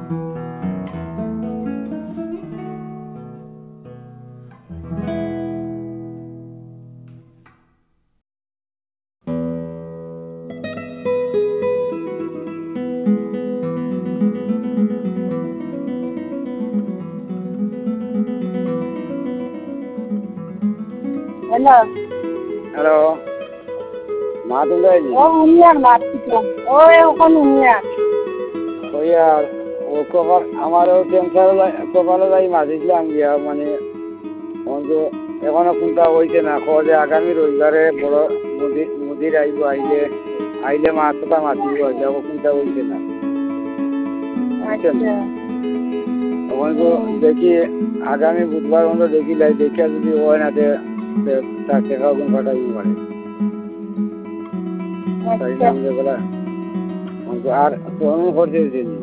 Hello hello, মা তুমি যাইনি? ও উনিয়ার মারছিলাম ওই ওখানে উনিয়ার ওই আর ও কপাল আমারও ক্যান্সার কপালে যাই মাঝিছিলাম গিয়া মানে যে এখনো চিন্তা হয়েছে না যে আগামী রবিবারে বড় মুদির আইব আইলে মাছ কথা মাতিব যাব চিন্তা হয়েছে না আচ্ছা তখন তো দেখি আগামী বুধবার মতো দেখি দেখিয়া যদি হয় না তার টাকা গুণ পাঠাইব পারে আচ্ছা আর ফোন করছে